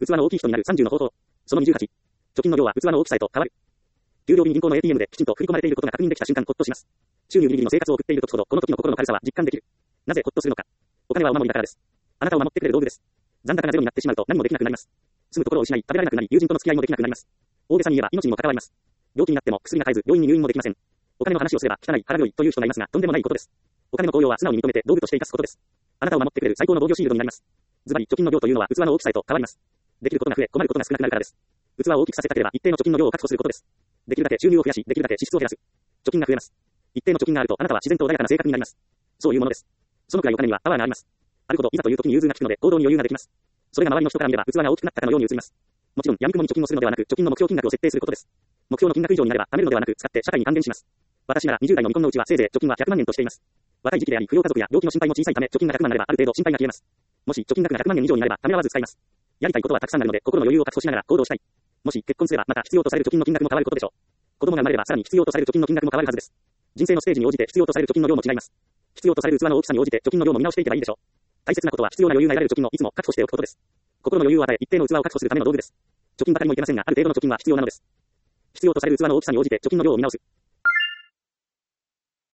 器の大きい人になる30の方法。その28。貯金の量は器の大きさへと変わる。給料日に銀行の ATM できちんと振り込まれていることが確認できた瞬間、ほっとします。収入ギリギリの生活を送っている時ほど、この時の心の軽さは実感できる。なぜほっとするのか。お金はお守りだからです。あなたを守ってくれる道具です。残高がゼロになってしまうと何もできなくなります。住むところを失い、食べられなくなり、友人との付き合いもできなくなります。大げさに言えば命にも関わります。病気になっても薬が買えず、病院に入院もできません。お金の話をすれば汚い、腹黒いという人がいますが、とんでもないことです。お金の効用は素直に認めて道具として生かすことです。あなたを守ってくれる最高の防御シールドになります。ズバリ貯金の量というのは器の大きさへと変わります。できることが増え、困ることが少なくなるからです。器を大きくさせたければ一定の貯金の量を確保することです。できるだけ収入を増やし、できるだけ支出を減らす。貯金が増えます。一定の貯金があるとあなたは自然と穏やかな性格になります。そういうものです。そのくらいお金にはパワーがあります。あるほどいざという時に融通が利くので行動に余裕ができます。それが周りの人から見れば器が大きくなったかのように映ります。もちろん闇雲に貯金をするのではなく、貯金の目標金額を設定することです。目標の金額以上になれば貯めるのではなく使って社会に還元します。私なら20代の未婚のうちはせいぜい貯金は100万円としています。若い時期であり、扶養家族や病気の心配も小さいため、貯金が100万あればある程度心配が消えます。もし貯金額が100万円以上になればためらわず使います。やりたいことはたくさんあるので、心の余裕を確保しながら行動したい。もし結婚すればまた必要とされる貯金の金額も変わることでしょう。子供が生まれればさらに必要とされる貯金の金額も変わるはずです。人生のステージに応じて必要とされる貯金の量も違います。必要とされる器の大きさに応じて貯金の量も見直していけばいいでしょう。大切なことは必要な余裕が得られる貯金をいつも確保しておくことです。心の余裕を与え、一定の器を確保するための道具です。貯金ばかりもいけませんが、ある程度の貯金は必要なのです。必要とされる器の大きさに応じて貯金の量を見直す。